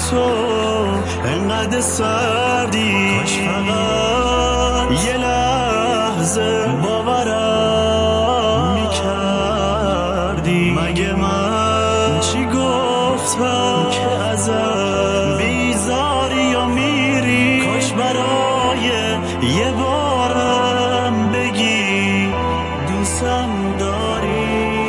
تو انقدر سردی، کاش فقط یه لحظه باورم میکردی. مگه من چی گفتم که ازم بیزاری یا میری؟ کاش برای یه بارم بگی دوستم داری.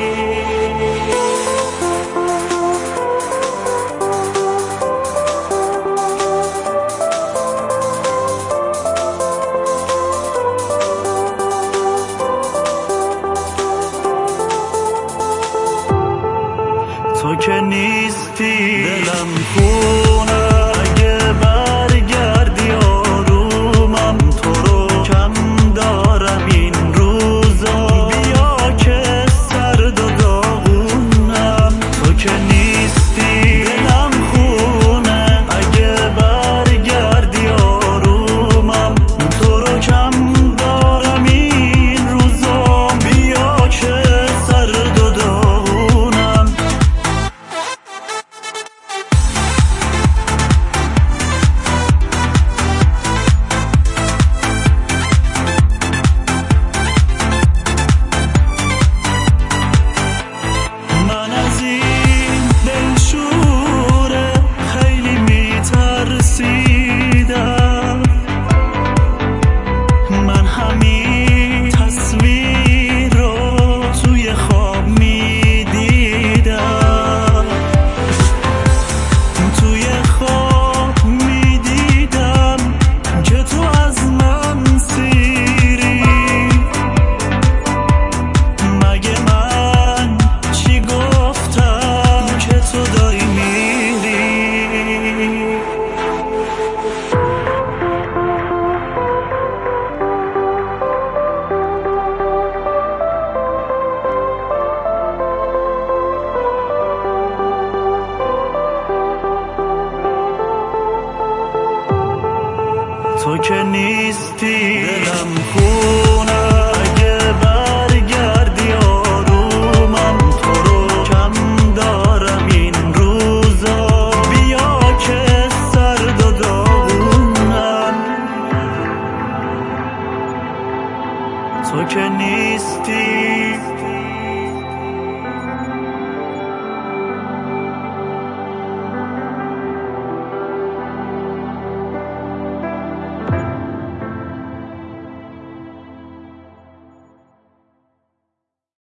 تو که نیستی دلم خونه، اگه برگردی آرومم. تو رو کم دارم این روزا، بیا که سرد و داغونم. تو که نیستی دلم خونه، اگه برگردی آرومم. تو رو کم دارم این روزا، بیا که سرد و داغونم. تو که نیستی